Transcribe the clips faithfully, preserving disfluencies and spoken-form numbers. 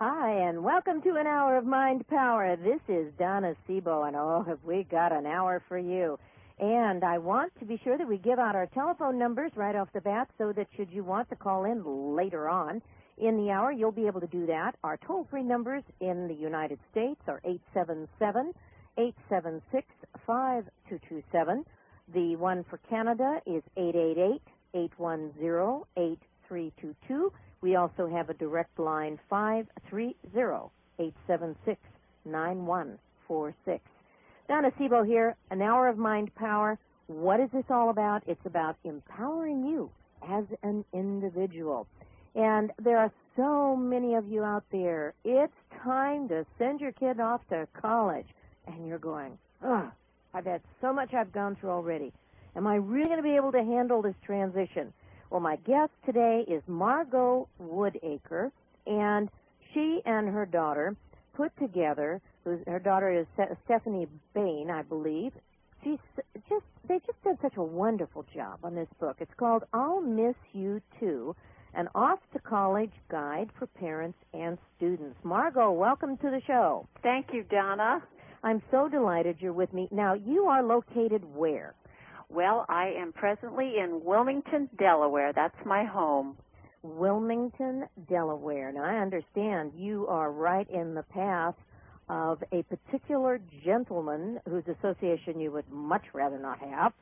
Hi, and welcome to an hour of Mind Power. This is Donna Sebo, and oh, have we got an hour for you. And I want to be sure that we give out our telephone numbers right off the bat so that should you want to call in later on in the hour, you'll be able to do that. Our toll-free numbers in the United States are eight seven seven, eight seven six, five two two seven. The one for Canada is eight eight eight, eight one zero, eight three two two. We also have a direct line, five three zero, eight seven six, nine one four six. Donna Sebo here, an hour of Mind Power. What is this all about? It's about empowering you as an individual. And there are so many of you out there. It's time to send your kid off to college. And you're going, ugh, I've had so much I've gone through already. Am I really going to be able to handle this transition? Well, my guest today is Margot Woodacre, and she and her daughter put together, who's, her daughter is Stephanie Bain, I believe. She's just, they just did such a wonderful job on this book. It's called I'll Miss You Too, an off-to-college guide for parents and students. Margot, welcome to the show. Thank you, Donna. I'm so delighted you're with me. Now, you are located where? Well, I am presently in Wilmington, Delaware. That's my home. Wilmington, Delaware. Now, I understand you are right in the path of a particular gentleman whose association you would much rather not have.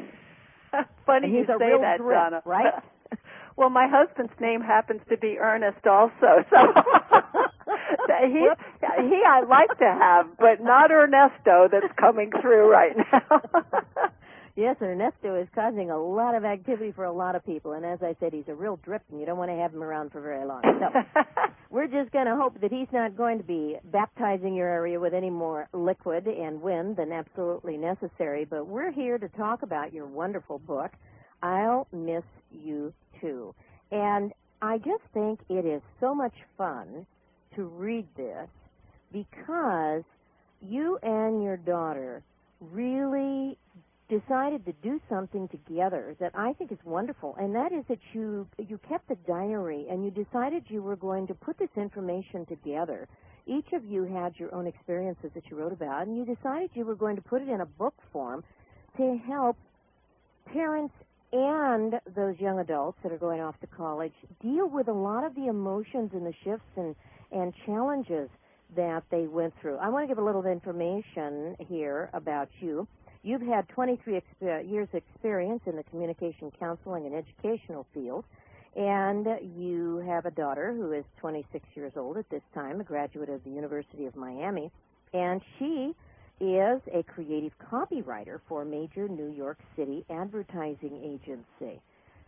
Funny you say real that, drip, Donna. Right? Well, my husband's name happens to be Ernest also, so he he I like to have, but not Ernesto that's coming through right now. Yes, Ernesto is causing a lot of activity for a lot of people, and as I said, he's a real drip, and you don't want to have him around for very long. So we're just going to hope that he's not going to be baptizing your area with any more liquid and wind than absolutely necessary, but we're here to talk about your wonderful book, I'll Miss You Too. And I just think it is so much fun to read this because you and your daughter really decided to do something together that I think is wonderful, and that is that you you kept a diary and you decided you were going to put this information together. Each of you had your own experiences that you wrote about, and you decided you were going to put it in a book form to help parents and those young adults that are going off to college deal with a lot of the emotions and the shifts and, and challenges that they went through. I want to give a little information here about you. You've had twenty-three exp- years experience in the communication counseling and educational field, and you have a daughter who is twenty-six years old at this time, a graduate of the University of Miami, and she is a creative copywriter for a major New York City advertising agency.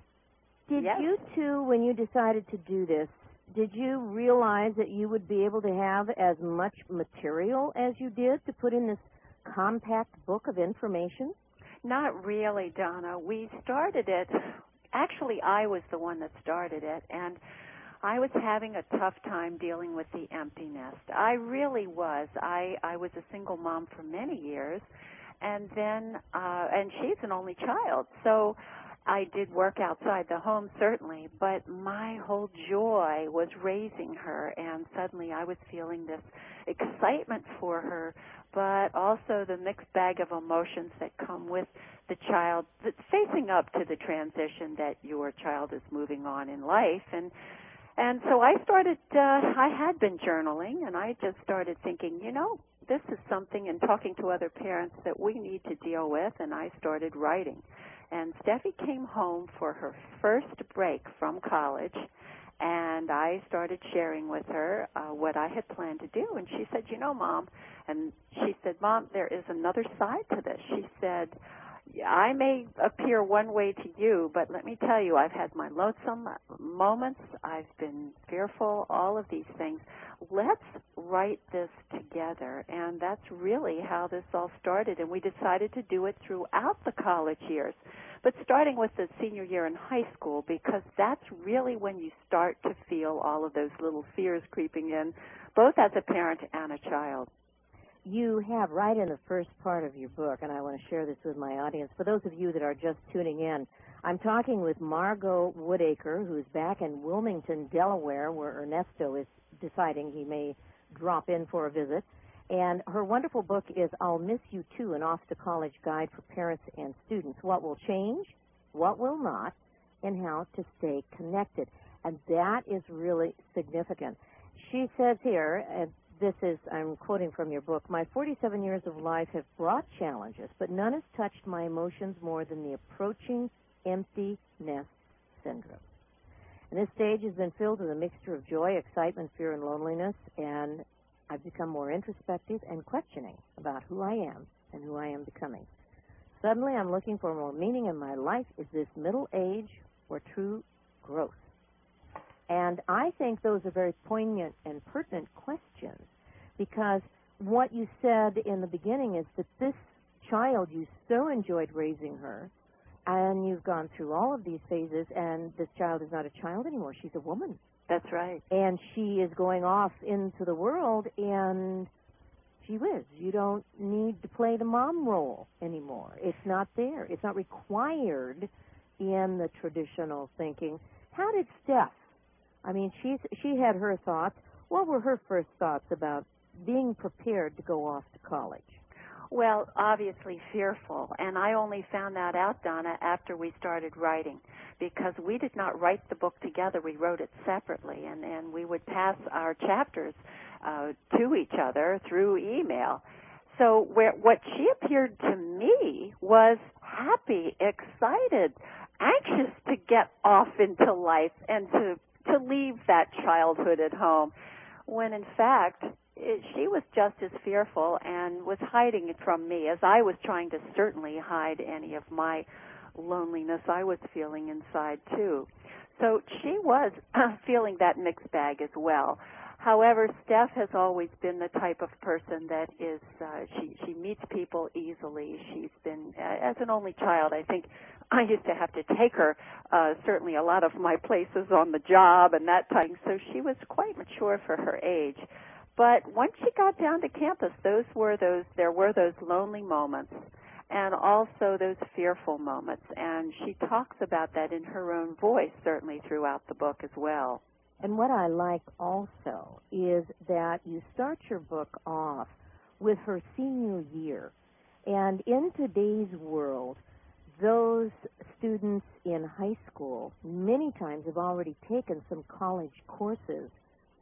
Did yes. you two, when you decided to do this, did you realize that you would be able to have as much material as you did to put in this compact book of information? Not really, Donna. We started it, actually I was the one that started it, and I was having a tough time dealing with the empty nest. I really was. I, I was a single mom for many years, and then, uh, and she's an only child, so I did work outside the home, certainly, but my whole joy was raising her, and suddenly I was feeling this excitement for her, but also the mixed bag of emotions that come with the child that's facing up to the transition that your child is moving on in life. And and so I started, uh, I had been journaling, and I just started thinking, you know, this is something, and talking to other parents, that we need to deal with, and I started writing. And Steffi came home for her first break from college, and I started sharing with her uh, what I had planned to do. And she said, you know, Mom, and she said, Mom, there is another side to this. She said, I may appear one way to you, but let me tell you, I've had my lonesome moments. I've been fearful, all of these things. Let's write this together. And that's really how this all started. And we decided to do it throughout the college years, but starting with the senior year in high school, because that's really when you start to feel all of those little fears creeping in, both as a parent and a child. You have right in the first part of your book, and I want to share this with my audience. For those of you that are just tuning in, I'm talking with Margot Woodacre, who's back in Wilmington, Delaware, where Ernesto is deciding he may drop in for a visit. And her wonderful book is I'll Miss You Too, an off-to-college guide for parents and students. What will change, what will not, and how to stay connected. And that is really significant. She says here, and this is, I'm quoting from your book, my forty-seven years of life have brought challenges, but none has touched my emotions more than the approaching empty nest syndrome. And this stage has been filled with a mixture of joy, excitement, fear, and loneliness, and I've become more introspective and questioning about who I am and who I am becoming. Suddenly I'm looking for more meaning in my life. Is this middle age or true growth? And I think those are very poignant and pertinent questions, because what you said in the beginning is that this child, you so enjoyed raising her, and you've gone through all of these phases, and this child is not a child anymore. She's a woman. That's right. And she is going off into the world, and gee whiz, you don't need to play the mom role anymore. It's not there. It's not required in the traditional thinking. How did Steph, I mean, she's, she had her thoughts. What were her first thoughts about being prepared to go off to college? Well, obviously fearful, and I only found that out, Donna, after we started writing, because we did not write the book together. We wrote it separately, and, and we would pass our chapters uh, to each other through email. So where, what she appeared to me was happy, excited, anxious to get off into life and to, to leave that childhood at home, when in fact it, she was just as fearful and was hiding it from me, as I was trying to certainly hide any of my loneliness I was feeling inside too. So she was feeling that mixed bag as well. However, Steph has always been the type of person that is, uh, she, she meets people easily. She's been, uh, as an only child, I think I used to have to take her, uh, certainly a lot of my places on the job and that type. So she was quite mature for her age. But once she got down to campus, those were those, there were those lonely moments and also those fearful moments. And she talks about that in her own voice, certainly throughout the book as well. And what I like also is that you start your book off with her senior year. And in today's world, those students in high school many times have already taken some college courses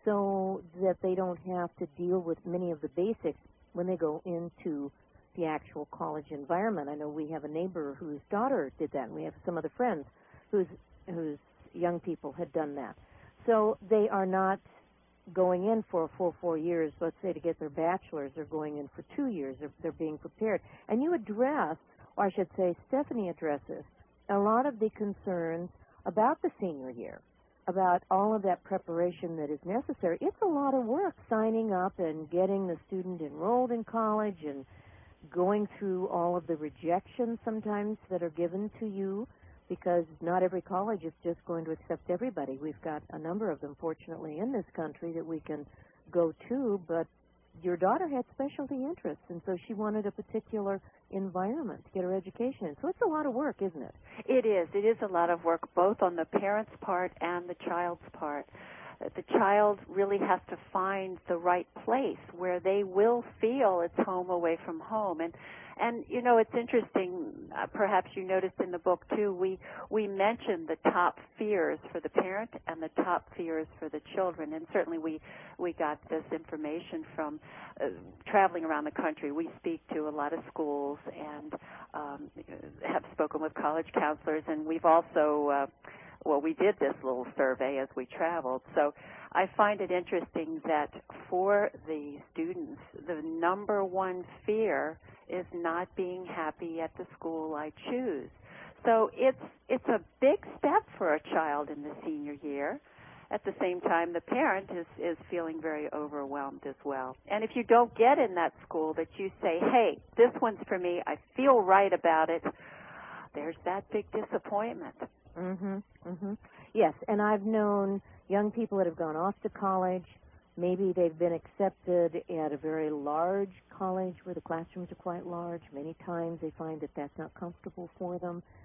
so that they don't have to deal with many of the basics when they go into the actual college environment. I know we have a neighbor whose daughter did that, and we have some other friends whose whose young people had done that. So they are not going in for a full four years, let's say, to get their bachelor's. They're going in for two years. They're, they're being prepared. And you address, or I should say Stephanie addresses, a lot of the concerns about the senior year, about all of that preparation that is necessary. It's a lot of work signing up and getting the student enrolled in college and going through all of the rejections sometimes that are given to you, because not every college is just going to accept everybody. We've got a number of them, fortunately, in this country that we can go to, but your daughter had specialty interests, and so she wanted a particular environment to get her education in. So it's a lot of work, isn't it? It is. It is a lot of work, both on the parent's part and the child's part. The child really has to find the right place where they will feel it's home away from home. And, and you know, it's interesting, uh, perhaps you noticed in the book, too, we, we mentioned the top fears for the parent and the top fears for the children. And certainly we, we got this information from uh, traveling around the country. We speak to a lot of schools and um, have spoken with college counselors, and we've also uh, Well, we did this little survey as we traveled. So I find it interesting that for the students, the number one fear is not being happy at the school I choose. So it's it's a big step for a child in the senior year. At the same time, the parent is, is feeling very overwhelmed as well. And if you don't get in that school that you say, hey, this one's for me, I feel right about it, there's that big disappointment. Mhm. Mhm. Yes, and I've known young people that have gone off to college. Maybe they've been accepted at a very large college where the classrooms are quite large. Many times they find that that's not comfortable for them.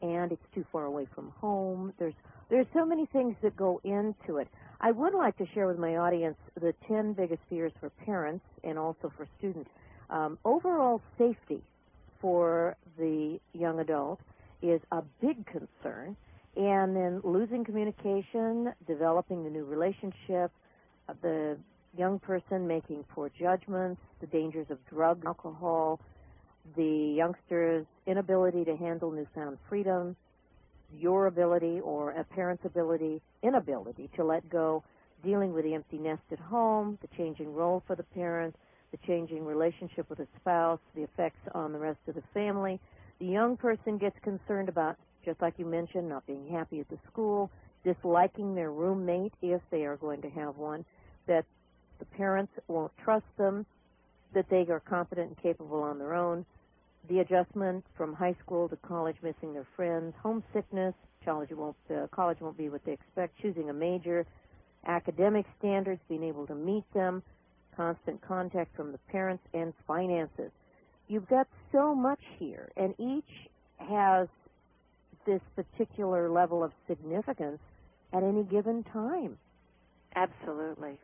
and it's too far away from home. There's there's so many things that go into it. I would like to share with my audience the ten biggest fears for parents and also for students. Um, overall safety for the young adult is a big concern, and then losing communication, developing the new relationship, uh, the young person making poor judgments, the dangers of drugs, alcohol, the youngster's inability to handle newfound freedom, your ability or a parent's ability, inability to let go, dealing with the empty nest at home, the changing role for the parent, the changing relationship with a spouse, the effects on the rest of the family. The young person gets concerned about, just like you mentioned, not being happy at the school, disliking their roommate if they are going to have one, that the parents won't trust them, that they are competent and capable on their own, the adjustment from high school to college, missing their friends, homesickness, college won't, uh, college won't be what they expect, choosing a major, academic standards, being able to meet them, constant contact from the parents, and finances. You've got so much here, and each has this particular level of significance at any given time. Absolutely.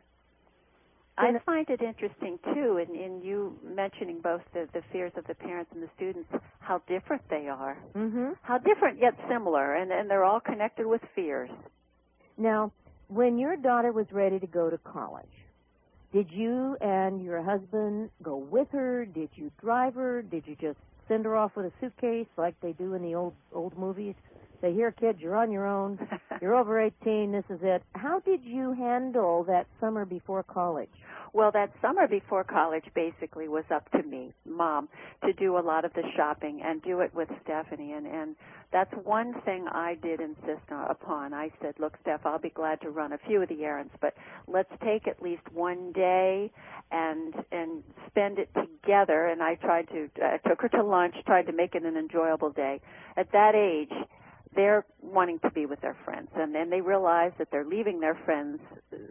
I find it interesting, too, in, in you mentioning both the, the fears of the parents and the students, how different they are. Mm-hmm. How different yet similar, and, and they're all connected with fears. Now, when your daughter was ready to go to college, did you and your husband go with her? Did you drive her? Did you just send her off with a suitcase like they do in the old old movies? Say, here, kid, you're on your own. You're over eighteen. This is it. How did you handle that summer before college? Well, that summer before college basically was up to me, Mom, to do a lot of the shopping and do it with Stephanie. And, and that's one thing I did insist upon. I said, look, Steph, I'll be glad to run a few of the errands, but let's take at least one day and and spend it together. And I tried to, I uh, took her to lunch, tried to make it an enjoyable day. At that age, they're wanting to be with their friends, and then they realize that they're leaving their friends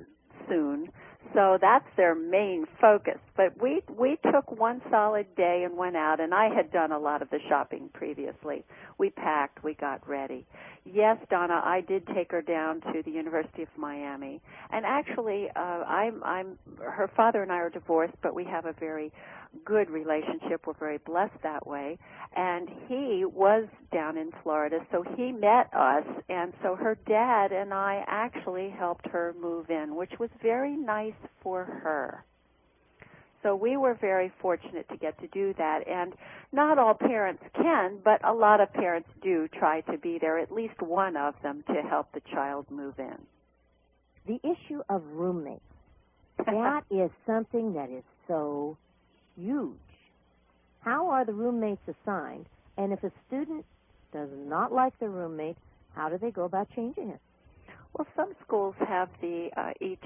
soon. So that's their main focus. But we we took one solid day and went out, and I had done a lot of the shopping previously. We packed, we got ready. Yes, Donna, I did take her down to the University of Miami. And actually, uh, I'm, I'm, her father and I are divorced, but we have a very good relationship. We're very blessed that way. And he was down in Florida, so he met us, and so her dad and I actually helped her move in, which was very nice for her. So we were very fortunate to get to do that, and not all parents can, but a lot of parents do try to be there, at least one of them, to help the child move in. The issue of roommates, that is something that is so huge. How are the roommates assigned? And if a student does not like the roommate, how do they go about changing it? Well, some schools have the uh, each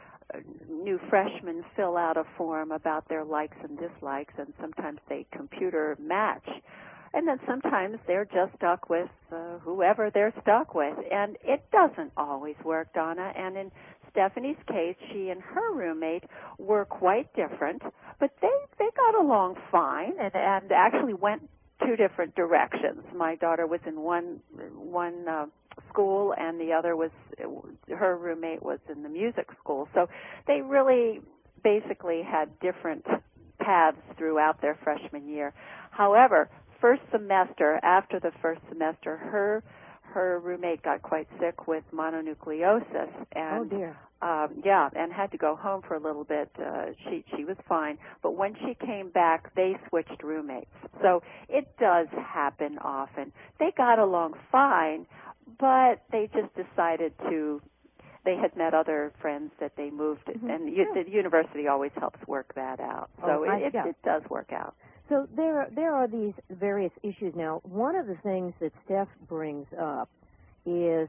new freshman fill out a form about their likes and dislikes, and sometimes they computer match. And then sometimes they're just stuck with uh, whoever they're stuck with. And it doesn't always work, Donna. And in Stephanie's case, she and her roommate were quite different, but they, they got along fine and, and actually went two different directions. My daughter was in one one uh, school, and the other was, her roommate was in the music school. So they really basically had different paths throughout their freshman year. However, first semester, after the first semester, her her roommate got quite sick with mononucleosis, and oh dear. Um, yeah, and had to go home for a little bit. Uh, she she was fine, but when she came back, they switched roommates. So it does happen often. They got along fine, but they just decided to. They had met other friends that they moved, mm-hmm. and u- the university always helps work that out. So oh, I, it, it, yeah. it does work out. So there there are these various issues now. One of the things that Steph brings up is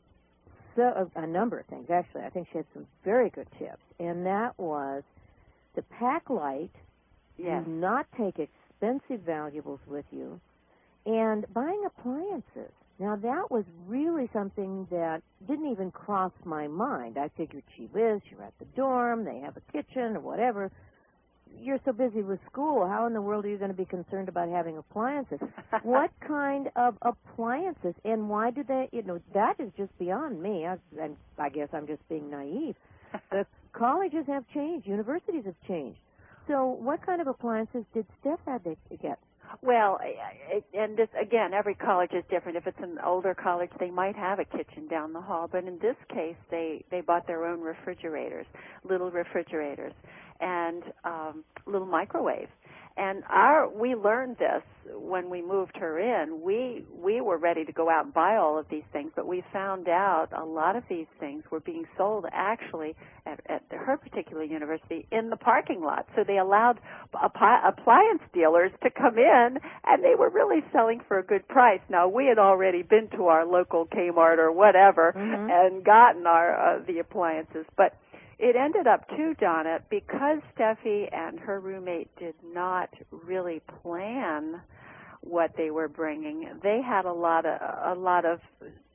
so, a number of things, actually. I think she had some very good tips, and that was to pack light, yes. do not take expensive valuables with you, and buying appliances. Now, that was really something that didn't even cross my mind. I figured she lives, you're at the dorm, they have a kitchen or whatever. you're so busy with school. How in the world are you going to be concerned about having appliances? What kind of appliances, and why do they, you know, that is just beyond me. I, and I guess I'm just being naive. The colleges have changed. Universities have changed. So what kind of appliances did Steph have to get? Well, and this, again, every college is different. If it's an older college, they might have a kitchen down the hall. But in this case, they, they bought their own refrigerators, little refrigerators, and um, little microwaves. And our we learned this when we moved her in. We we were ready to go out and buy all of these things, but we found out a lot of these things were being sold actually at, at her particular university in the parking lot. So they allowed appliance dealers to come in, and they were really selling for a good price. Now, we had already been to our local Kmart or whatever mm-hmm. and gotten our uh, the appliances, but it ended up, too, Donna, because Steffi and her roommate did not really plan what they were bringing. They had a lot of a lot of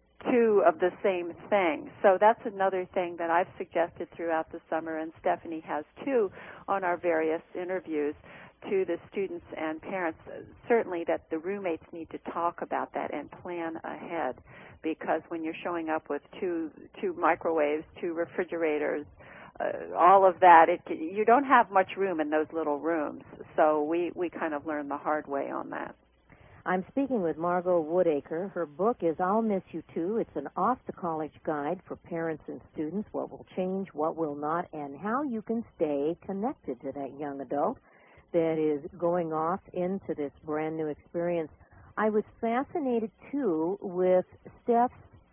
two of the same thing. So that's another thing that I've suggested throughout the summer, and Stephanie has, too, on our various interviews to the students and parents, certainly that the roommates need to talk about that and plan ahead, because when you're showing up with two two microwaves, two refrigerators, uh, all of that, it, you don't have much room in those little rooms. So we, we kind of learned the hard way on that. I'm speaking with Margot Woodacre. Her book is I'll Miss You Too. It's an off-to-college guide for parents and students, what will change, what will not, and how you can stay connected to that young adult that is going off into this brand new experience. I was fascinated, too, with Steph's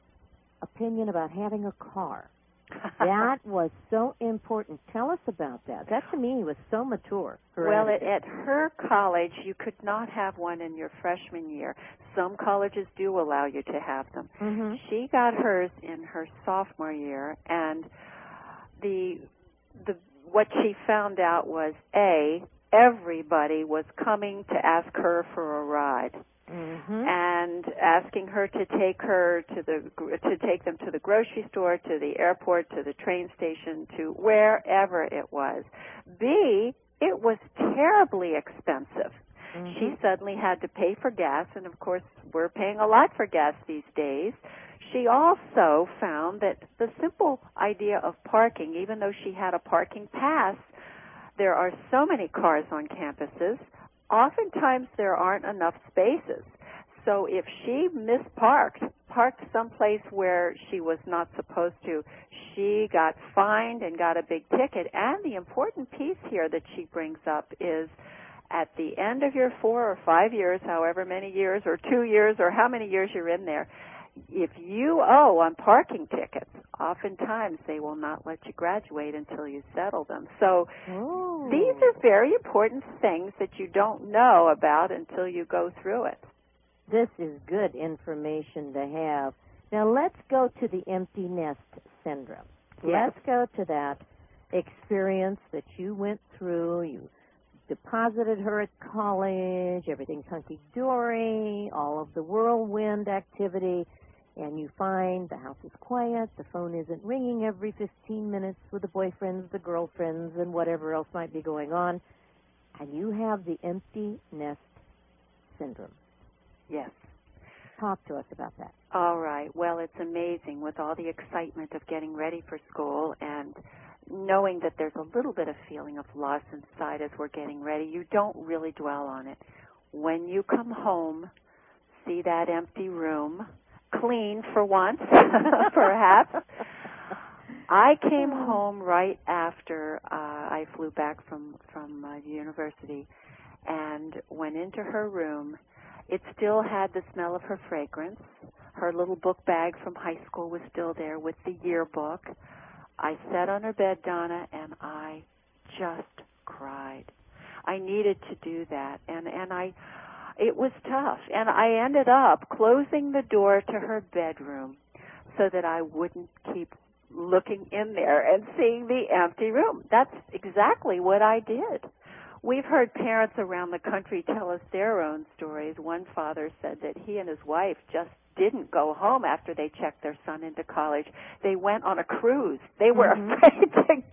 opinion about having a car. That was so important. Tell us about that. That, to me, was so mature. Well, at, at her college, you could not have one in your freshman year. Some colleges do allow you to have them. Mm-hmm. She got hers in her sophomore year, and the the what she found out was, A, everybody was coming to ask her for a ride. Mm-hmm. And asking her to take her to the to take them to the grocery store, to the airport, to the train station, to wherever it was. B, it was terribly expensive. Mm-hmm. She suddenly had to pay for gas, and of course we're paying a lot for gas these days. She also found that the simple idea of parking, even though she had a parking pass, there are so many cars on campuses. Oftentimes there aren't enough spaces. So if she misparked, parked someplace where she was not supposed to, she got fined and got a big ticket. And the important piece here that she brings up is at the end of your four or five years, however many years, or two years, or how many years you're in there, if you owe on parking tickets, oftentimes they will not let you graduate until you settle them. So Ooh. These are very important things that you don't know about until you go through it. This is good information to have. Now let's go to the empty nest syndrome. Yes. Let's go to that experience that you went through. You deposited her at college, everything's hunky-dory, all of the whirlwind activity, and you find the house is quiet, the phone isn't ringing every fifteen minutes with the boyfriends, the girlfriends, and whatever else might be going on, and you have the empty nest syndrome. Yes. Talk to us about that. All right. Well, it's amazing with all the excitement of getting ready for school and knowing that there's a little bit of feeling of loss inside as we're getting ready. You don't really dwell on it. When you come home, see that empty room, clean for once, perhaps. I came home right after uh, I flew back from, from uh, university and went into her room. It still had the smell of her fragrance. Her little book bag from high school was still there with the yearbook. I sat on her bed, Donna, and I just cried. I needed to do that, and, and I, it was tough. And I ended up closing the door to her bedroom so that I wouldn't keep looking in there and seeing the empty room. That's exactly what I did. We've heard parents around the country tell us their own stories. One father said that he and his wife just didn't go home after they checked their son into college. They went on a cruise. They were mm-hmm. afraid to get, go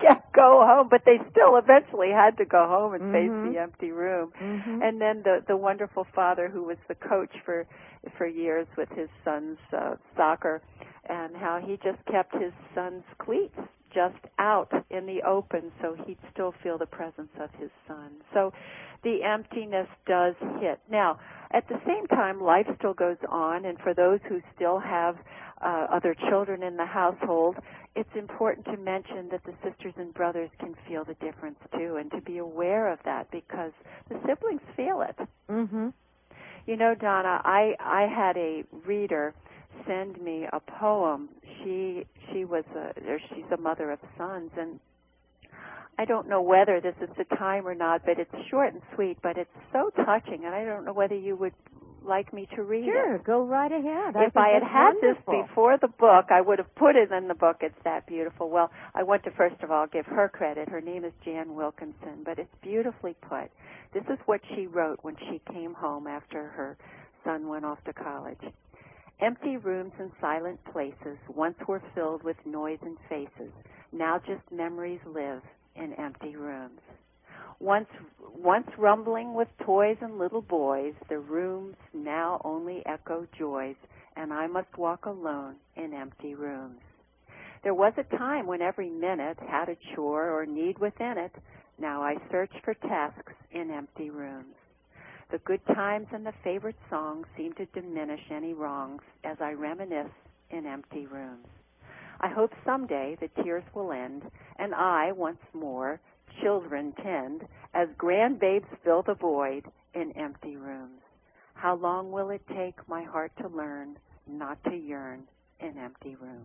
go home, but they still eventually had to go home and Mm-hmm. face the empty room. Mm-hmm. And then the the wonderful father who was the coach for for years with his son's uh, soccer, and how he just kept his son's cleats just out in the open so he'd still feel the presence of his son. So the emptiness does hit. Now, at the same time, life still goes on, and for those who still have uh, other children in the household, it's important to mention that the sisters and brothers can feel the difference too, and to be aware of that, because the siblings feel it. Mm-hmm. You know, Donna, I, I had a reader send me a poem. She she was a or she's a mother of sons, and I don't know whether this is the time or not, but it's short and sweet, but it's so touching, and I don't know whether you would like me to read Sure, it. go right ahead. If I, I had that's had wonderful. this before the book, I would have put it in the book. It's that beautiful. Well, I want to first of all give her credit. Her name is Jan Wilkinson, but it's beautifully put. This is what she wrote when she came home after her son went off to college. Empty rooms and silent places once were filled with noise and faces. Now just memories live in empty rooms. Once once rumbling with toys and little boys, the rooms now only echo joys, and I must walk alone in empty rooms. There was a time when every minute had a chore or need within it. Now I search for tasks in empty rooms. The good times and the favorite songs seem to diminish any wrongs as I reminisce in empty rooms. I hope someday the tears will end, and I, once more, children tend, as grandbabes fill the void in empty rooms. How long will it take my heart to learn not to yearn in empty rooms?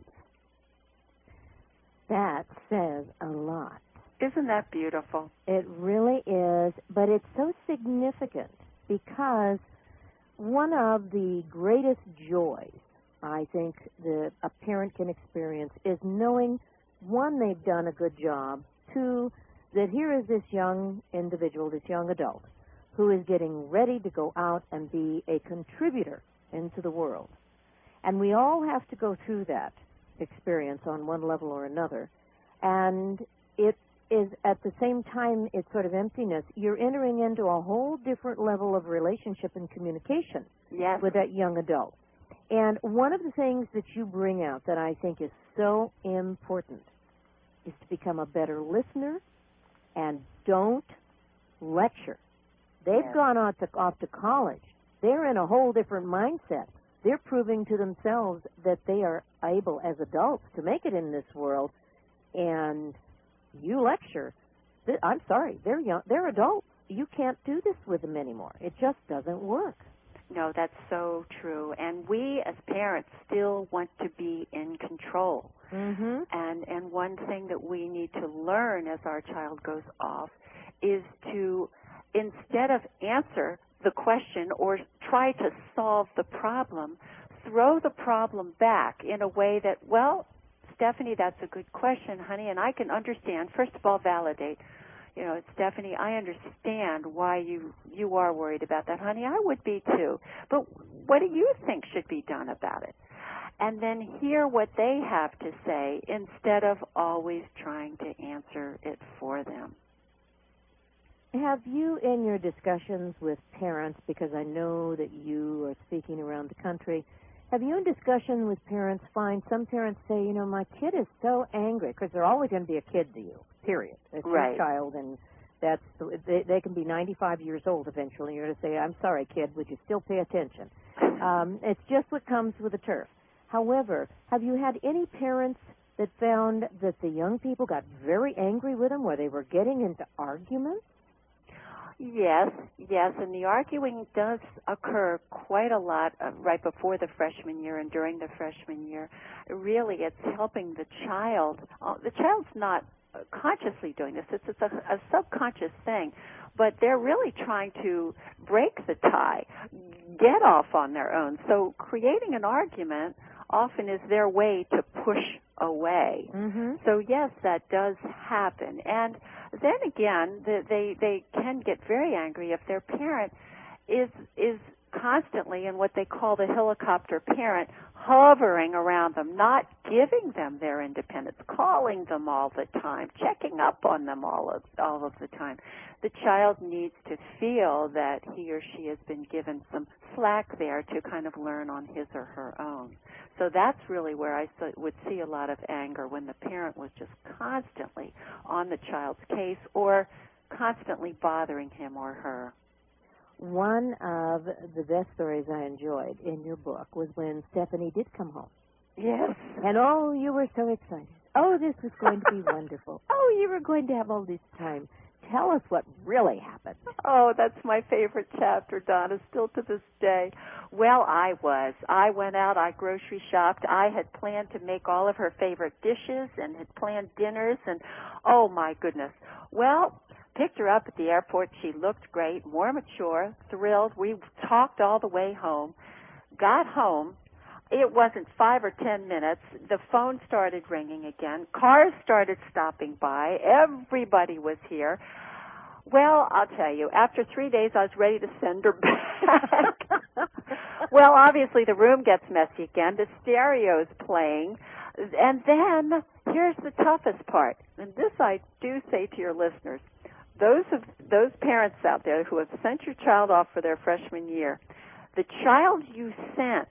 That says a lot. Isn't that beautiful? It really is, but it's so significant because one of the greatest joys I think that a parent can experience is knowing, one, they've done a good job, two, that here is this young individual, this young adult, who is getting ready to go out and be a contributor into the world. And we all have to go through that experience on one level or another. And it is, at the same time, it's sort of emptiness. You're entering into a whole different level of relationship and communication Yes. with that young adult. And one of the things that you bring out that I think is so important is to become a better listener and don't lecture. They've Yes. gone off to, off to college. They're in a whole different mindset. They're proving to themselves that they are able as adults to make it in this world. And you lecture. Th- I'm sorry, they're young. They're adults. You can't do this with them anymore. It just doesn't work. No, that's so true. And we as parents still want to be in control. Mm-hmm. And and one thing that we need to learn as our child goes off is to, instead of answer the question or try to solve the problem, throw the problem back in a way that, well, Stephanie, that's a good question, honey, and I can understand. First of all, validate. You know, Stephanie, I understand why you you are worried about that, honey. I would be too. But what do you think should be done about it? And then hear what they have to say instead of always trying to answer it for them. Have you, in your discussions with parents, because I know that you are speaking around the country, have you in discussion with parents find some parents say, you know, my kid is so angry, because they're always going to be a kid to you, period. It's Right. your child, and that's they, they can be ninety-five years old eventually. You're going to say, I'm sorry, kid, would you still pay attention? Um, it's just what comes with the turf. However, have you had any parents that found that the young people got very angry with them, where they were getting into arguments? Yes, yes, and the arguing does occur quite a lot uh, right before the freshman year and during the freshman year. Really, it's helping the child. Uh, the child's not uh, consciously doing this. It's, it's a, a subconscious thing, but they're really trying to break the tie, get off on their own. So creating an argument often is their way to push away. Mm-hmm. So yes, that does happen. And then again, the, they they can get very angry if their parent is is constantly in what they call the helicopter parent, hovering around them, not giving them their independence, calling them all the time, checking up on them all of, all of the time. The child needs to feel that he or she has been given some slack there to kind of learn on his or her own. So that's really where I would see a lot of anger, when the parent was just constantly on the child's case or constantly bothering him or her. One of the best stories I enjoyed in your book was when Stephanie did come home. Yes. And, oh, you were so excited. Oh, this was going to be wonderful. Oh, you were going to have all this time. Tell us what really happened. Oh, that's my favorite chapter, Donna, still to this day. Well, I was. I went out, I grocery shopped. I had planned to make all of her favorite dishes and had planned dinners, and, oh, my goodness. Well, picked her up at the airport. She looked great, more mature, thrilled. We talked all the way home. Got home. It wasn't five or ten minutes. The phone started ringing again. Cars started stopping by. Everybody was here. Well, I'll tell you, after three days, I was ready to send her back. Well, obviously, the room gets messy again. The stereo's playing. And then, here's the toughest part. And this I do say to your listeners. Those of those parents out there who have sent your child off for their freshman year, the child you sent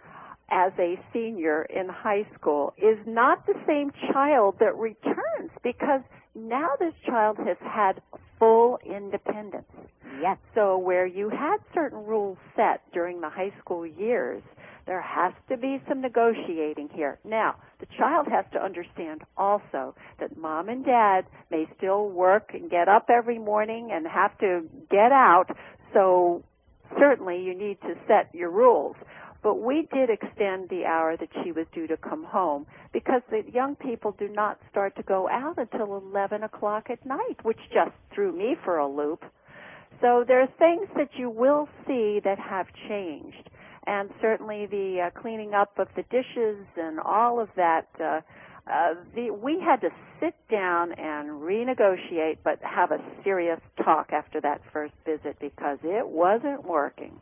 as a senior in high school is not the same child that returns, because now this child has had full independence. Yes. So where you had certain rules set during the high school years, there has to be some negotiating here. Now, the child has to understand also that mom and dad may still work and get up every morning and have to get out, so certainly you need to set your rules. But we did extend the hour that she was due to come home, because the young people do not start to go out until eleven o'clock at night, which just threw me for a loop. So there are things that you will see that have changed. And certainly the uh, cleaning up of the dishes and all of that, uh, uh, the, we had to sit down and renegotiate, but have a serious talk after that first visit, because it wasn't working.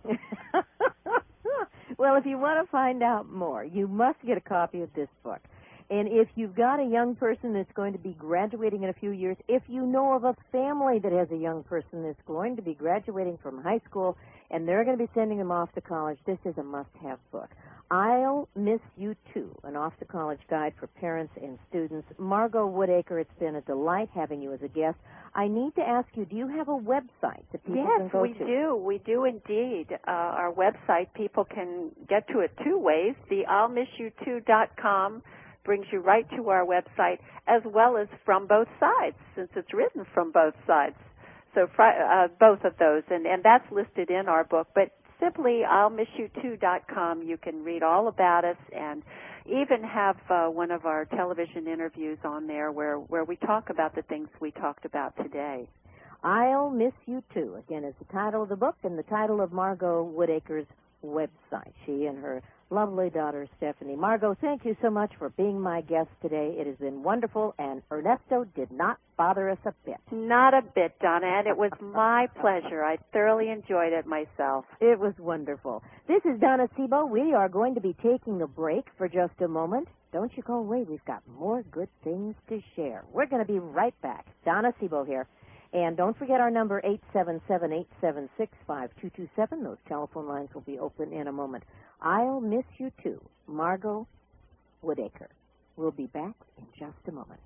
Well, if you want to find out more, you must get a copy of this book. And if you've got a young person that's going to be graduating in a few years, if you know of a family that has a young person that's going to be graduating from high school and they're going to be sending them off to college, this is a must-have book. I'll Miss You Too, an off-to-college guide for parents and students. Margot Woodacre, it's been a delight having you as a guest. I need to ask you, do you have a website that people yes, can go to? Yes, we do. We do indeed. Uh, our website, people can get to it two ways. The I'll Miss You Too dot com brings you right to our website, as well as from both sides, since it's written from both sides. So uh, both of those, and, and that's listed in our book. But simply I'll Miss You Too dot com, you can read all about us, and even have uh, one of our television interviews on there where, where we talk about the things we talked about today. I'll Miss You Too, again, is the title of the book and the title of Margot Woodacre's website. She and her lovely daughter, Stephanie. Margot, thank you so much for being my guest today. It has been wonderful, and Ernesto did not bother us a bit. Not a bit, Donna, and it was my pleasure. I thoroughly enjoyed it myself. It was wonderful. This is Donna Sebo. We are going to be taking a break for just a moment. Don't you go away. We've got more good things to share. We're going to be right back. Donna Sebo here. And don't forget our number, eight seven seven, eight seven six, five two two seven. Those telephone lines will be open in a moment. I'll Miss You Too, Margot Woodacre. We'll be back in just a moment.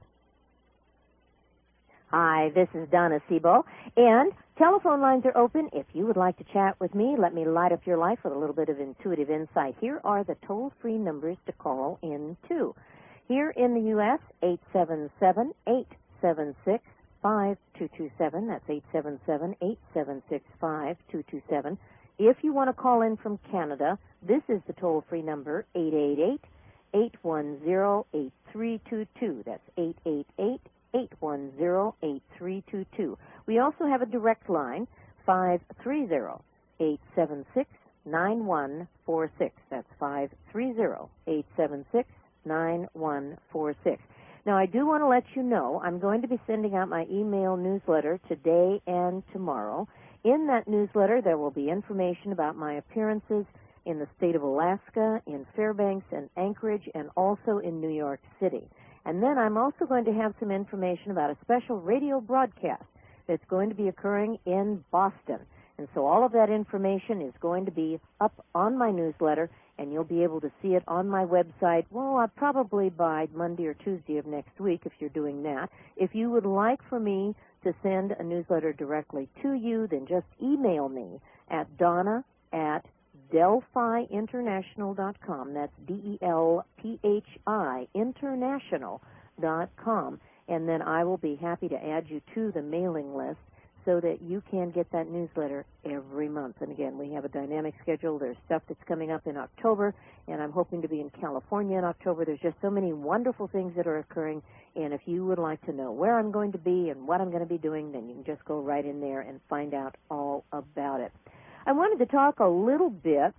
Hi, this is Donna Sebo, and telephone lines are open. If you would like to chat with me, let me light up your life with a little bit of intuitive insight. Here are the toll-free numbers to call in to. Here in the U S, eight seven seven, eight seven six, five two two seven. That's eight seven seven, eight seven six, five two two seven. If you want to call in from Canada, this is the toll-free number, eight eight eight, eight one zero, eight three two two. That's eight eight eight, eight one zero, eight three two two. We also have a direct line, five three zero, eight seven six, nine one four six. That's five three zero, eight seven six, nine one four six. Now, I do want to let you know I'm going to be sending out my email newsletter today and tomorrow. In that newsletter, there will be information about my appearances, in the state of Alaska, in Fairbanks and Anchorage, and also in New York City. And then I'm also going to have some information about a special radio broadcast that's going to be occurring in Boston. And so all of that information is going to be up on my newsletter, and you'll be able to see it on my website, well, uh, probably by Monday or Tuesday of next week if you're doing that. If you would like for me to send a newsletter directly to you, then just email me at Donna at Delphi International dot com. That's D E L P H I International dot com. And then I will be happy to add you to the mailing list so that you can get that newsletter every month. And again, we have a dynamic schedule. There's stuff that's coming up in October, and I'm hoping to be in California in October. There's just so many wonderful things that are occurring, and if you would like to know where I'm going to be and what I'm going to be doing, then you can just go right in there and find out all about it. I wanted to talk a little bit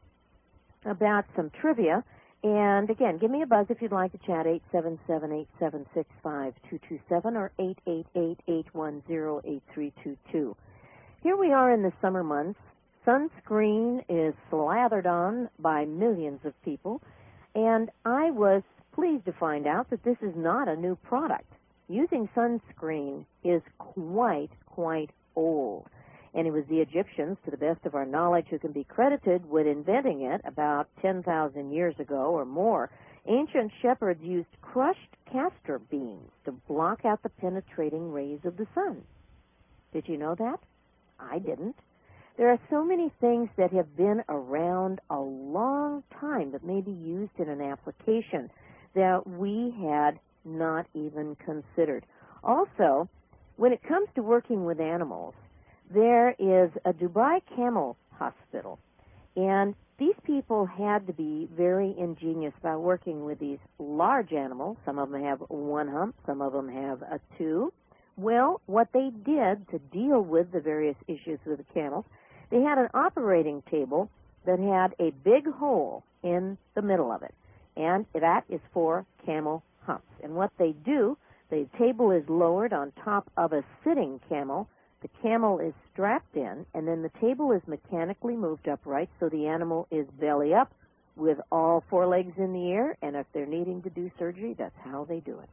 about some trivia. And again, give me a buzz if you'd like to chat, eight seven seven, eight seven six, five two two seven or eight eight eight, eight one zero, eight three two two. Here we are in the summer months. Sunscreen is slathered on by millions of people, and I was pleased to find out that this is not a new product. Using sunscreen is quite, quite old. And it was the Egyptians, to the best of our knowledge, who can be credited with inventing it about ten thousand years ago or more. Ancient shepherds used crushed castor beans to block out the penetrating rays of the sun. Did you know that? I didn't. There are so many things that have been around a long time that may be used in an application that we had not even considered. Also, when it comes to working with animals, there is a Dubai Camel Hospital, and these people had to be very ingenious about working with these large animals. Some of them have one hump, some of them have a two. Well, what they did to deal with the various issues with the camels, they had an operating table that had a big hole in the middle of it, and that is for camel humps. And what they do, the table is lowered on top of a sitting camel. The camel is strapped in, and then the table is mechanically moved upright so the animal is belly up with all four legs in the air, and if they're needing to do surgery, that's how they do it.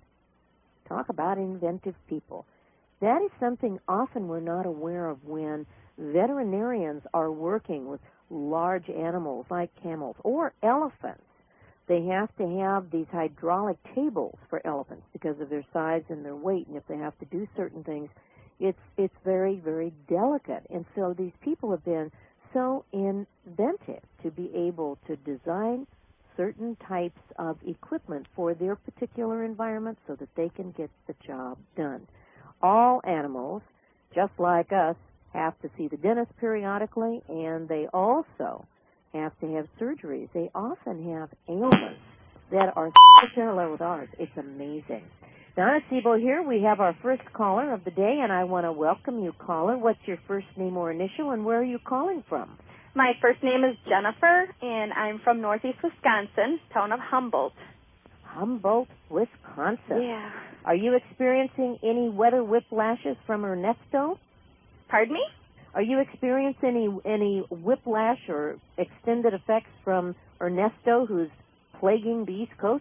Talk about inventive people. That is something often we're not aware of when veterinarians are working with large animals like camels or elephants. They have to have these hydraulic tables for elephants because of their size and their weight, and if they have to do certain things, It's it's very, very delicate. And so these people have been so inventive to be able to design certain types of equipment for their particular environment so that they can get the job done. All animals, just like us, have to see the dentist periodically, and they also have to have surgeries. They often have ailments that are parallel with ours. It's amazing. Donna Siebel here. We have our first caller of the day, and I want to welcome you, caller. What's your first name or initial, and where are you calling from? My first name is Jennifer, and I'm from northeast Wisconsin, town of Humboldt. Humboldt, Wisconsin. Yeah. Are you experiencing any weather whiplashes from Ernesto? Pardon me? Are you experiencing any, any whiplash or extended effects from Ernesto, who's plaguing the East Coast?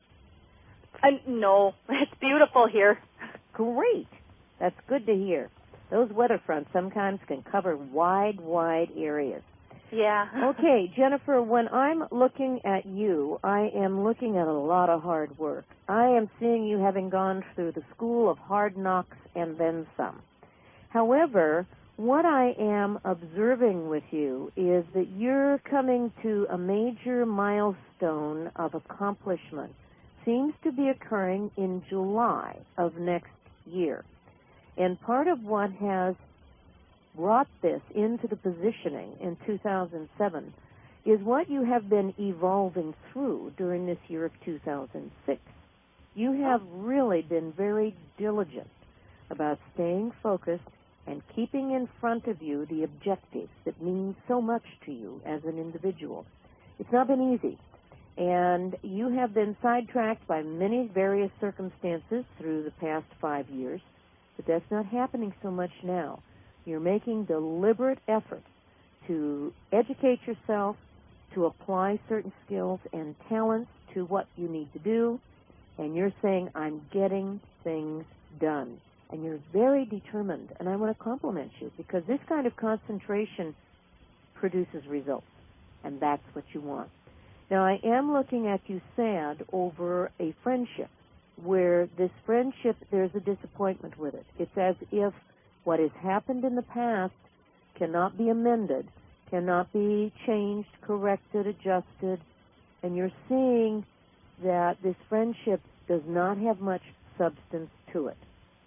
Uh, no, it's beautiful here. Great. That's good to hear. Those weather fronts sometimes can cover wide, wide areas. Yeah. Okay, Jennifer, when I'm looking at you, I am looking at a lot of hard work. I am seeing you having gone through the school of hard knocks and then some. However, what I am observing with you is that you're coming to a major milestone of accomplishment. Seems to be occurring in July of next year. And part of what has brought this into the positioning in two thousand seven is what you have been evolving through during this year of two thousand six. You have really been very diligent about staying focused and keeping in front of you the objectives that mean so much to you as an individual. It's not been easy. And you have been sidetracked by many various circumstances through the past five years, but that's not happening so much now. You're making deliberate efforts to educate yourself, to apply certain skills and talents to what you need to do, and you're saying, I'm getting things done. And you're very determined, and I want to compliment you, because this kind of concentration produces results, and that's what you want. Now, I am looking at you sad over a friendship, where this friendship, there's a disappointment with it. It's as if what has happened in the past cannot be amended, cannot be changed, corrected, adjusted, and you're seeing that this friendship does not have much substance to it.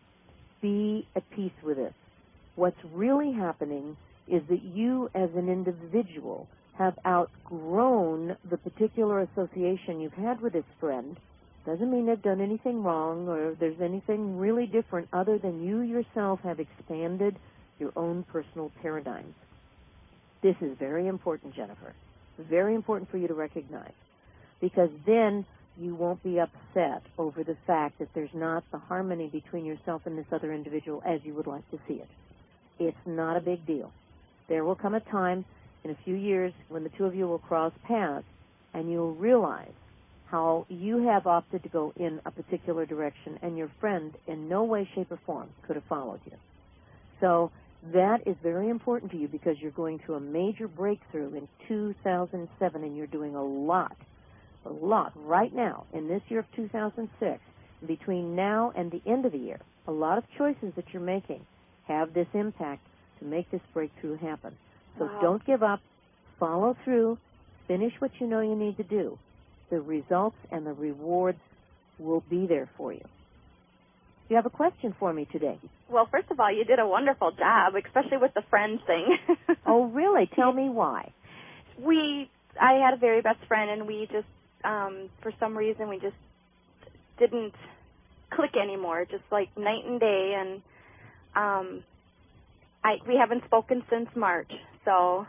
Be at peace with it. What's really happening is that you as an individual have outgrown the particular association you've had with this friend. Doesn't mean they've done anything wrong or there's anything really different other than you yourself have expanded your own personal paradigms. This is very important, Jennifer. Very important for you to recognize, because then you won't be upset over the fact that there's not the harmony between yourself and this other individual as you would like to see it. It's not a big deal. There will come a time in a few years when the two of you will cross paths and you'll realize how you have opted to go in a particular direction and your friend in no way, shape, or form could have followed you. So that is very important to you because you're going through a major breakthrough in two thousand seven and you're doing a lot. A lot right now in this year of two thousand six, between now and the end of the year, a lot of choices that you're making have this impact to make this breakthrough happen. So wow. Don't give up, follow through, finish what you know you need to do. The results and the rewards will be there for you. You have a question for me today? Well, first of all, you did a wonderful job, especially with the friend thing. Oh, really? Tell me why. We, I had a very best friend, and we just, Um, for some reason, we just didn't click anymore, just like night and day. And um, I we haven't spoken since March. So,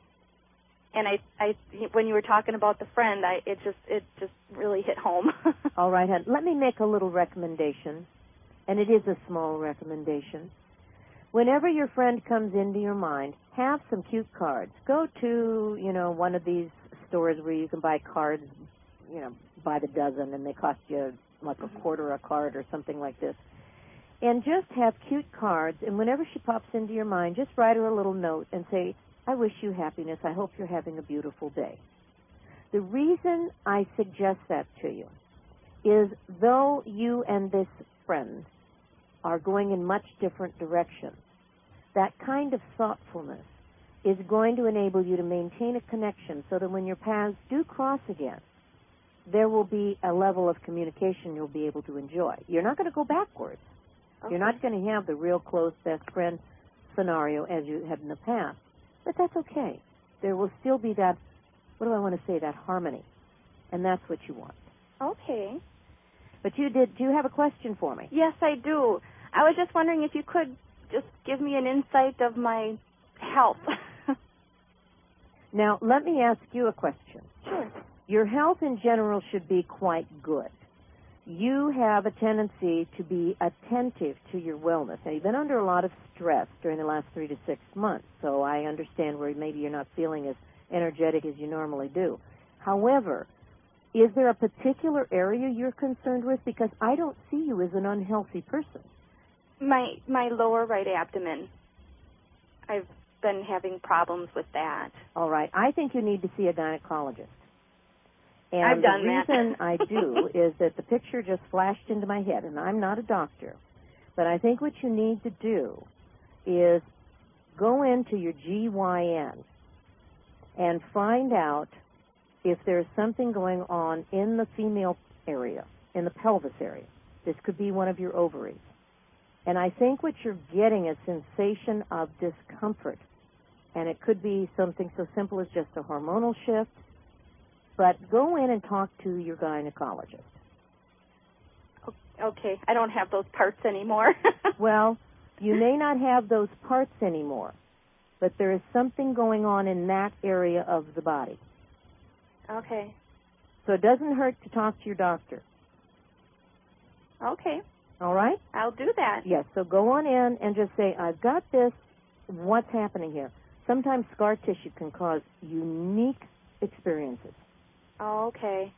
and I, I, when you were talking about the friend, I it just it just really hit home. All right, hon. Let me make a little recommendation, and it is a small recommendation. Whenever your friend comes into your mind, have some cute cards. Go to, you know, one of these stores where you can buy cards, you know, by the dozen, and they cost you like a quarter a card or something like this. And just have cute cards, and whenever she pops into your mind, just write her a little note and say, I wish you happiness. I hope you're having a beautiful day. The reason I suggest that to you is though you and this friend are going in much different directions, that kind of thoughtfulness is going to enable you to maintain a connection so that when your paths do cross again, there will be a level of communication you'll be able to enjoy. You're not going to go backwards. Okay. You're not going to have the real close best friend scenario as you had in the past. But that's okay. There will still be that, what do I want to say, that harmony. And that's what you want. Okay. But you did, do you have a question for me? Yes, I do. I was just wondering if you could just give me an insight of my health. Now, let me ask you a question. Sure. Your health in general should be quite good. You have a tendency to be attentive to your wellness. Now, you've been under a lot of stress during the last three to six months, so I understand where maybe you're not feeling as energetic as you normally do. However, is there a particular area you're concerned with? Because I don't see you as an unhealthy person. My my lower right abdomen. I've been having problems with that. All right. I think you need to see a gynecologist. And I've done the that. reason I do is that the picture just flashed into my head, and I'm not a doctor, but I think what you need to do is go into your G Y N and find out if there's something going on in the female area, in the pelvis area. This could be one of your ovaries. And I think what you're getting is sensation of discomfort. And it could be something so simple as just a hormonal shift. But go in and talk to your gynecologist. Okay. I don't have those parts anymore. Well, you may not have those parts anymore, but there is something going on in that area of the body. Okay. So it doesn't hurt to talk to your doctor. Okay. All right? I'll do that. Yes, so go on in and just say, I've got this. What's happening here? Sometimes scar tissue can cause unique experiences. Oh, okay.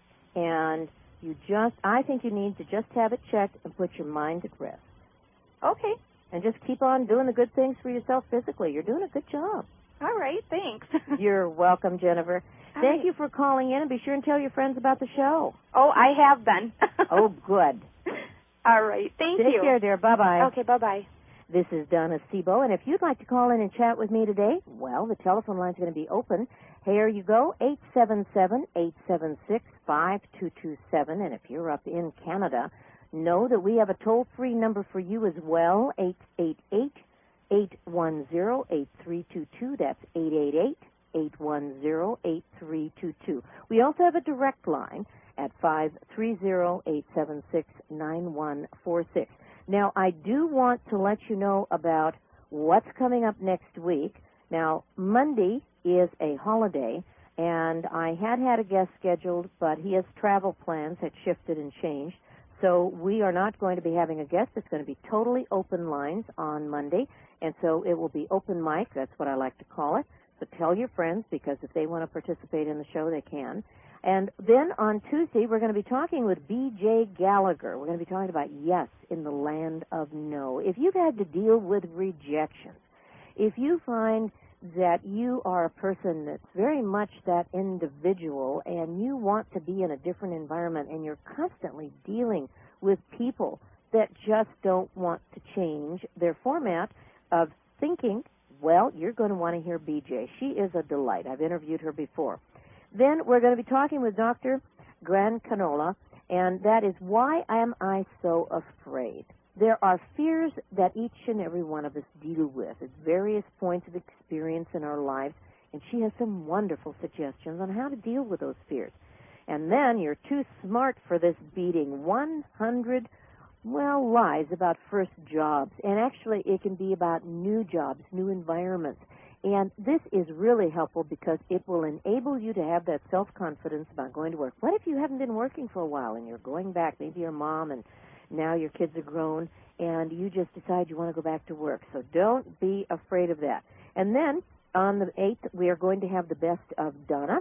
And you just, I think you need to just have it checked and put your mind at rest. Okay. And just keep on doing the good things for yourself physically. You're doing a good job. All right, thanks. You're welcome, Jennifer. All Thank right. you for calling in, and be sure and tell your friends about the show. Oh, I have been. Oh, good. All right, thank Take you. Take care, dear. Bye-bye. Okay, bye-bye. This is Donna Sebo, and if you'd like to call in and chat with me today, well, the telephone line's going to be open. Here you go, eight seven seven, eight seven six, five two two seven, and if you're up in Canada, know that we have a toll-free number for you as well, eight eight eight, eight one zero, eight three two two. That's eight eight eight, eight one zero, eight three two two. We also have a direct line at five three zero, eight seven six, nine one four six. Now, I do want to let you know about what's coming up next week. Now, Monday is a holiday, and I had had a guest scheduled, but his travel plans had shifted and changed. So we are not going to be having a guest. It's going to be totally open lines on Monday, and so it will be open mic. That's what I like to call it. So tell your friends, because if they want to participate in the show, they can. And then on Tuesday, we're going to be talking with B J Gallagher. We're going to be talking about yes in the land of no. If you've had to deal with rejections, if you find that you are a person that's very much that individual and you want to be in a different environment and you're constantly dealing with people that just don't want to change their format of thinking, well, you're going to want to hear B J. She is a delight. I've interviewed her before. Then we're going to be talking with Doctor Gran Canola, and that is Why Am I So Afraid? There are fears that each and every one of us deal with at various points of experience in our lives, and she has some wonderful suggestions on how to deal with those fears. And then you're too smart for this beating. one hundred, well, lies about first jobs, and actually it can be about new jobs, new environments. And this is really helpful because it will enable you to have that self-confidence about going to work. What if you haven't been working for a while and you're going back, maybe you're a mom and now your kids are grown, and you just decide you want to go back to work. So don't be afraid of that. And then on the eighth, we are going to have the best of Donna.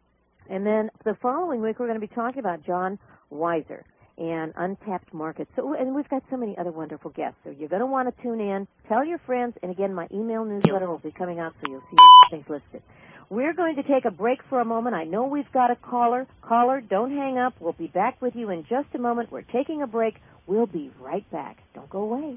And then the following week, we're going to be talking about John Weiser and untapped markets. So, and we've got so many other wonderful guests. So you're going to want to tune in. Tell your friends. And again, my email newsletter will be coming out, so you'll see things listed. We're going to take a break for a moment. I know we've got a caller. Caller, don't hang up. We'll be back with you in just a moment. We're taking a break. We'll be right back. Don't go away.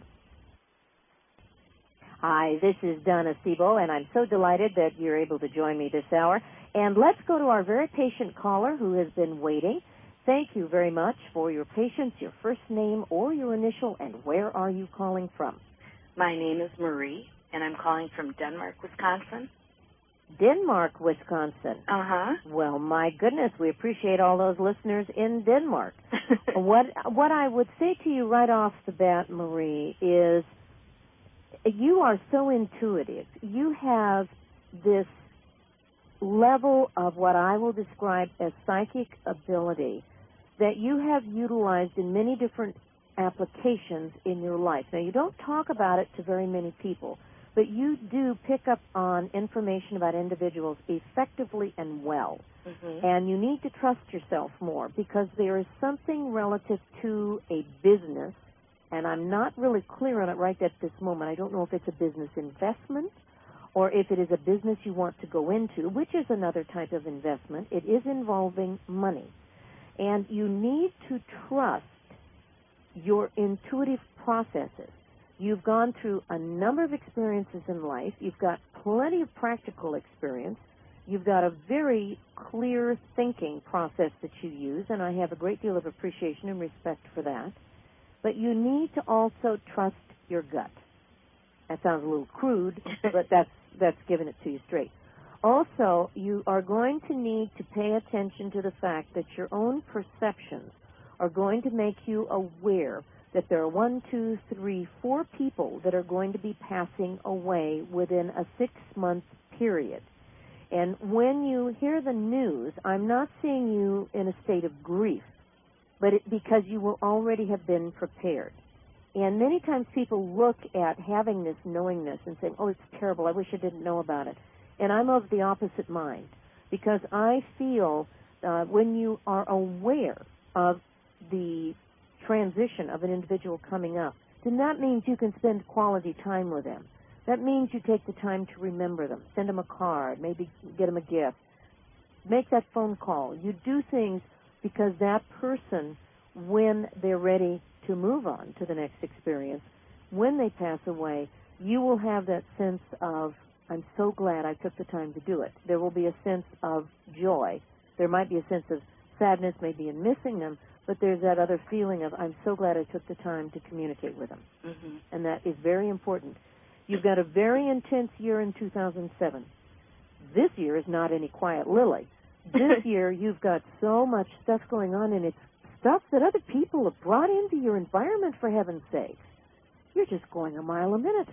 Hi, this is Donna Sebo, and I'm so delighted that you're able to join me this hour. And let's go to our very patient caller who has been waiting. Thank you very much for your patience, your first name or your initial, and where are you calling from? My name is Marie, and I'm calling from Denmark, Wisconsin. Denmark, Wisconsin. Uh-huh. Well, my goodness, we appreciate all those listeners in Denmark. what what I would say to you right off the bat, Marie, is you are so intuitive. You have this level of what I will describe as psychic ability that you have utilized in many different applications in your life. Now, you don't talk about it to very many people, but you do pick up on information about individuals effectively and well. Mm-hmm. And you need to trust yourself more because there is something relative to a business, and I'm not really clear on it right at this moment. I don't know if it's a business investment or if it is a business you want to go into, which is another type of investment. It is involving money. And you need to trust your intuitive processes. You've gone through a number of experiences in life. You've got plenty of practical experience. You've got a very clear thinking process that you use, and I have a great deal of appreciation and respect for that. But you need to also trust your gut. That sounds a little crude, but that's that's giving it to you straight. Also, you are going to need to pay attention to the fact that your own perceptions are going to make you aware that there are one, two, three, four people that are going to be passing away within a six-month period. And when you hear the news, I'm not seeing you in a state of grief, but it, because you will already have been prepared. And many times people look at having this knowingness and saying, oh, it's terrible, I wish I didn't know about it. And I'm of the opposite mind. because I feel uh, when you are aware of the transition of an individual coming up, then that means you can spend quality time with them. That means you take the time to remember them, send them a card, maybe get them a gift, make that phone call. You do things because that person, when they're ready to move on to the next experience, when they pass away, you will have that sense of, I'm so glad I took the time to do it. There will be a sense of joy. There might be a sense of sadness maybe in missing them, but there's that other feeling of, I'm so glad I took the time to communicate with them. Mm-hmm. And that is very important. You've got a very intense year in two thousand seven. This year is not any quiet lily. This year you've got so much stuff going on, and it's stuff that other people have brought into your environment, for heaven's sake. You're just going a mile a minute.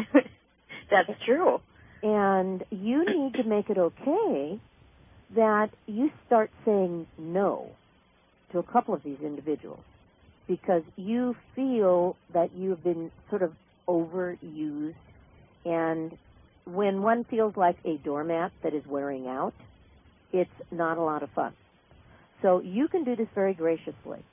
That's true. And you need to make it okay that you start saying no to a couple of these individuals because you feel that you've been sort of overused. And when one feels like a doormat that is wearing out, it's not a lot of fun. So you can do this very graciously.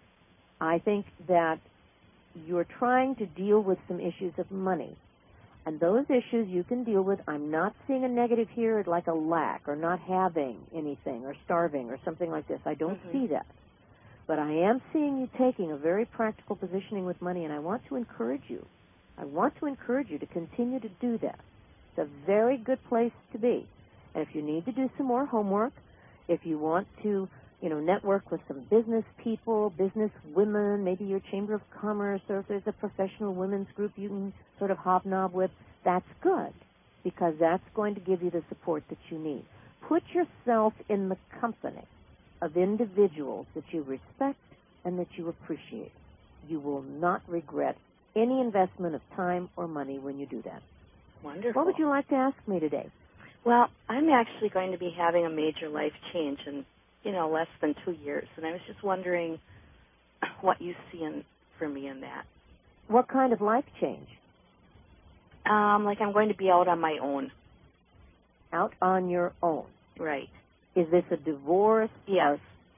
I think that you're trying to deal with some issues of money. And those issues you can deal with. I'm not seeing a negative here like a lack or not having anything or starving or something like this. I don't mm-hmm. see that. But I am seeing you taking a very practical positioning with money, and I want to encourage you. I want to encourage you to continue to do that. It's a very good place to be. And if you need to do some more homework, if you want to, you know, network with some business people, business women, maybe your Chamber of Commerce, or if there's a professional women's group you can sort of hobnob with, that's good, because that's going to give you the support that you need. Put yourself in the company of individuals that you respect and that you appreciate. You will not regret any investment of time or money when you do that. Wonderful. What would you like to ask me today? Well, I'm actually going to be having a major life change in, you know, less than two years, and I was just wondering what you see in, for me in that. What kind of life change? Um, like I'm going to be out on my own. Out on your own. Right. Is this a divorce? Yes.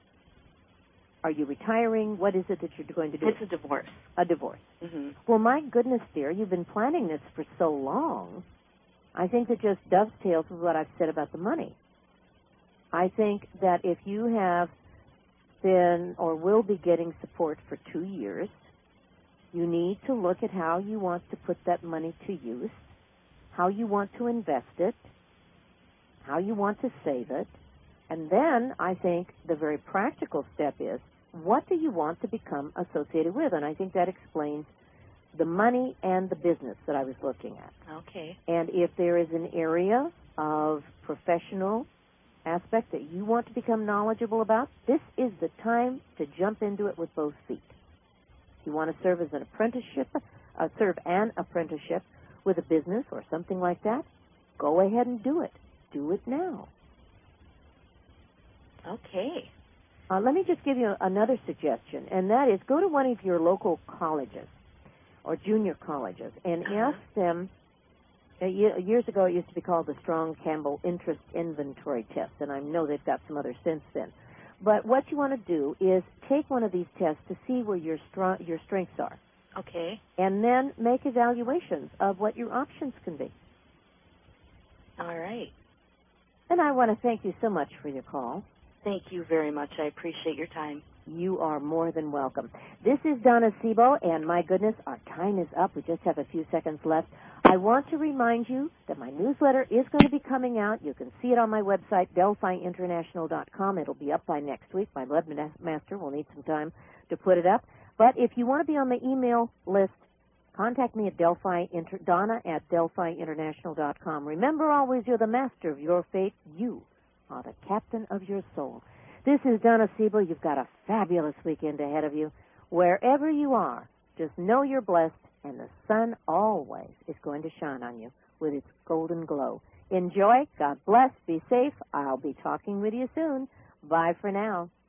Are you retiring? What is it that you're going to do? It's a divorce. A divorce. Mm-hmm. Well, my goodness, dear, you've been planning this for so long. I think it just dovetails with what I've said about the money. I think that if you have been or will be getting support for two years, you need to look at how you want to put that money to use, how you want to invest it, how you want to save it, and then I think the very practical step is, what do you want to become associated with? And I think that explains the money and the business that I was looking at. Okay. And if there is an area of professional aspect that you want to become knowledgeable about, this is the time to jump into it with both feet. If you want to serve as an apprenticeship, uh, serve an apprenticeship with a business or something like that, go ahead and do it. Do it now. Okay. Uh, let me just give you another suggestion, and that is go to one of your local colleges or junior colleges and uh-huh. ask them. Uh, years ago, it used to be called the Strong-Campbell Interest Inventory Test, and I know they've got some others since then. But what you want to do is take one of these tests to see where your strong, your strengths are. Okay. And then make evaluations of what your options can be. All right. And I want to thank you so much for your call. Thank you very much. I appreciate your time. You are more than welcome. This is Donna Sebo, and my goodness, our time is up. We just have a few seconds left. I want to remind you that my newsletter is going to be coming out. You can see it on my website, Delphi International dot com. It'll be up by next week. My webmaster will need some time to put it up. But if you want to be on the email list, contact me at Delphi Inter- Donna at Delphi International dot com. Remember always, you're the master of your fate. You are the captain of your soul. This is Donna Siebel. You've got a fabulous weekend ahead of you. Wherever you are, just know you're blessed, and the sun always is going to shine on you with its golden glow. Enjoy. God bless. Be safe. I'll be talking with you soon. Bye for now.